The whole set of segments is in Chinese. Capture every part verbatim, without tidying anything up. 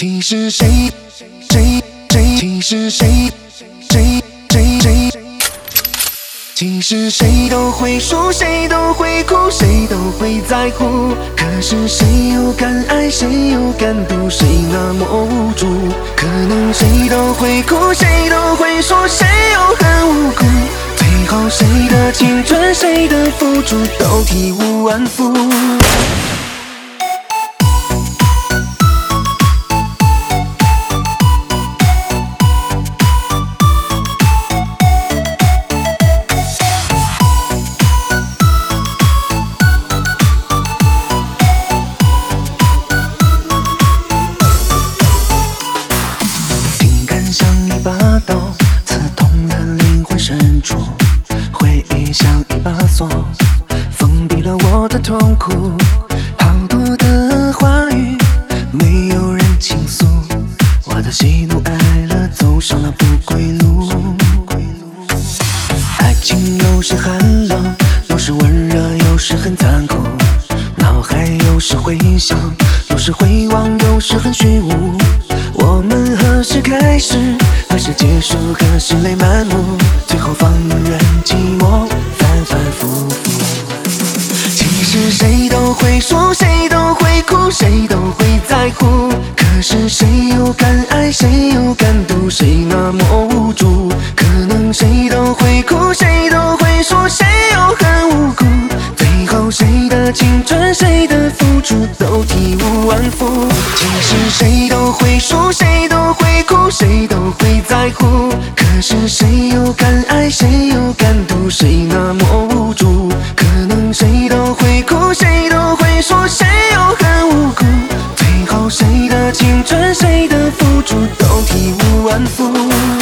其实谁谁谁其实谁谁谁谁其实谁都会输，谁都会哭，谁都会在乎。可是谁又敢爱，谁又敢赌，谁那么无助？可能谁都会哭，谁都会说，谁又很无辜。最后谁的青春，谁的付出都体无完肤。像一把刀，刺痛了灵魂深处；回忆像一把锁，封闭了我的痛苦。好多的话语，没有人倾诉，我的喜怒哀乐走上了不归路。爱情有时寒冷，有时温热，有时很残酷。脑海有时回想，有时回望，有时很虚无。我们何时开始，何时结束，何时泪满目，最后放任寂寞反反复复。其实谁都会输，谁都会哭，谁都会在乎。可是谁又敢爱，谁又敢赌，谁那么无助？可能谁都会哭，谁都会说，谁又很无辜。最后谁的青春，谁的付出都体无完肤。其实谁都会输，谁都会哭，谁都会在乎。可是谁又敢爱，谁又敢赌，谁那么无助？可能谁都会哭，谁都会说，谁又很无辜。最后谁的青春，谁的付出都体无完肤。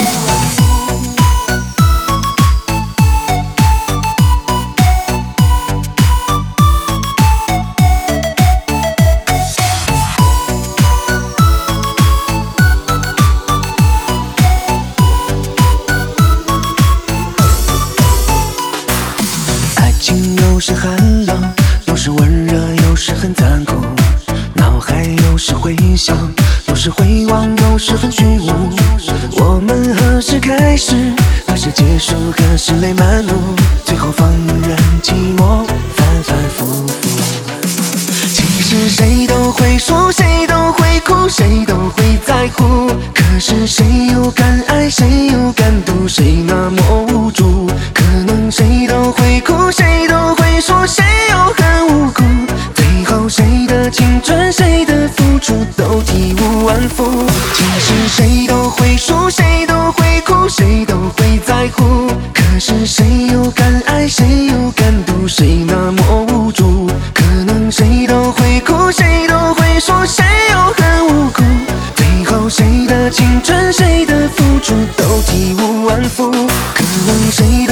情有时寒冷，有时温热，有时很残酷。脑海有时回想，有时回望，有时很虚无。我们何时开始，何时结束，何时泪满目，最后放任寂寞反反复复。其实谁都会输，谁都会哭，谁都会在乎。可是谁又敢爱，谁又敢赌，谁那么无助？可能谁都会哭，谁都会说，谁又很无辜。最后谁的青春，谁的付出都体无完肤。其实谁都会输，谁都会哭，谁都会在乎。可是谁又敢爱，谁又敢赌，谁那么无助？可能谁都会哭，谁都会说，谁又很无辜。最后谁的青春，谁的付出都体无完肤。可能谁